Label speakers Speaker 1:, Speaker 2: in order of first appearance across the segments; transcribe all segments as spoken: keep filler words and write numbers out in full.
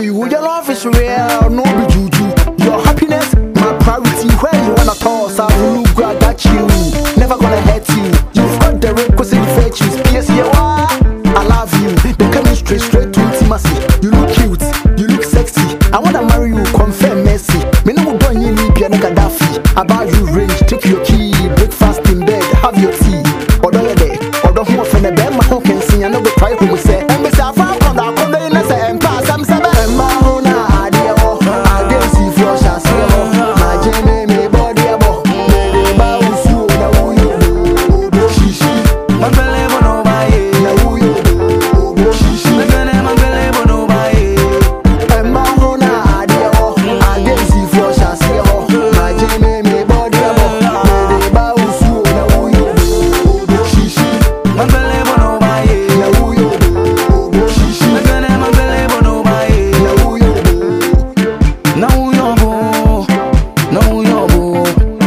Speaker 1: me who your love is real, no be juju. Your happiness, my priority. Where you wanna toss, I will look, I got you. Never gonna hurt you. You've got the requisite virtues. P S you are. I love you. The chemistry straight to intimacy. You look cute, you look sexy. I wanna marry you, confirm mercy. Me no go you need piano Gaddafi. About you range, take your key, breakfast in bed, have your tea. Or don't you there? Or don't move from the bed, my home can sing. I know go try who we say. And me say I found come down, come down, and say and pass. I'm seven. And my own idea, oh, I didn't see flush as well. My Jenny, me body, oh, me bow so now who you do, shishi. My belly won't know by it. Now who you do, shishi. My belly, my belly won't know by it. And my own idea, oh, I didn't see flush as well. My Jenny, me body, oh, me bow so now who you do, shishi. My belly won't know by it. Now who you do, shishi. My belly, my belly won't know by it. Now who you do. Now who you go? Now who you go?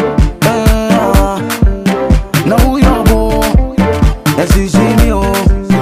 Speaker 1: Eh, now who you go? Yes, you see me, oh.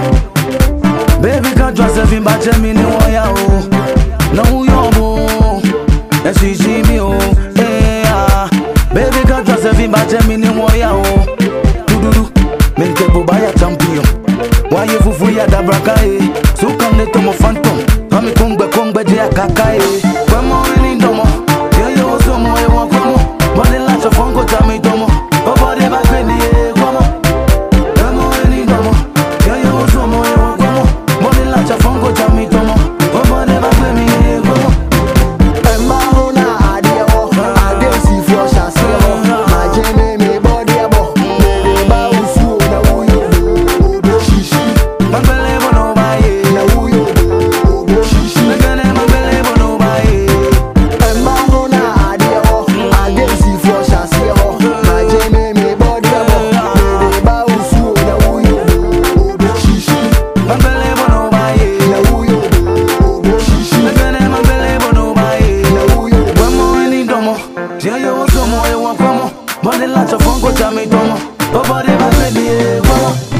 Speaker 1: Baby, can't trust if you batch me, no, yeah, oh. Now who you go? Yes, you see me, oh. Eh, ah. Baby, can't trust if you batch me, no, yeah, oh. Do do do, make the bobaya champion. Why you fufu ya da brakae? So come the tomo phantom. Kami kongbe kongbe dia kakae. Kwemo ini domo. Yo yo so mo e won kwemo. Body like a fonko tami domo. Obody back when the kwemo. Kwemo ini domo. Yo yo so mo e won kwemo. Body like a fonko tami domo. Obody back when the kwemo. And my own idea, oh, I didn't see flush as well. My Jenny, me body, oh, me bow so now who you do, shishi. My belly won't know by it. Now who you do, shishi. My belly, my belly won't know by it. And my own idea, oh, I didn't see flush as well. My Jenny, me body, oh, me bow so now who you do, shishi. My belly won't know by it. Now who you do, shishi. My belly, my belly won't know by it. Now who you do. Kwemo ini domo. Yeah, yo, so mo e won kwemo. Body like a fonko tami domo. Obody back when the kwemo.